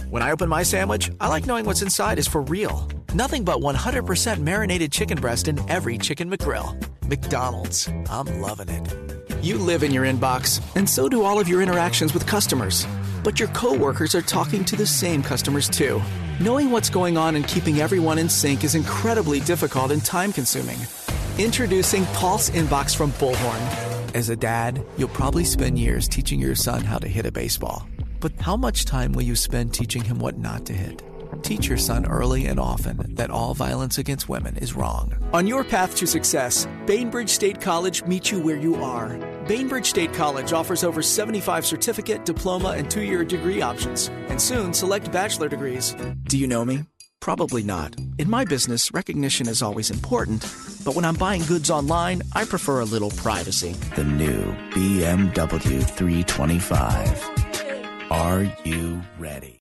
When I open my sandwich, I like knowing what's inside is for real. Nothing but 100% marinated chicken breast in every Chicken McGrill. McDonald's. I'm loving it. You live in your inbox, and so do all of your interactions with customers. But your coworkers are talking to the same customers too. Knowing what's going on and keeping everyone in sync is incredibly difficult and time-consuming. Introducing Pulse Inbox from Bullhorn. As a dad, you'll probably spend years teaching your son how to hit a baseball. But how much time will you spend teaching him what not to hit? Teach your son early and often that all violence against women is wrong. On your path to success, Bainbridge State College meets you where you are. Bainbridge State College offers over 75 certificate, diploma, and 2-year degree options, and soon select bachelor degrees. Do you know me? Probably not. In my business, recognition is always important, but when I'm buying goods online, I prefer a little privacy. The new BMW 325. Are you ready?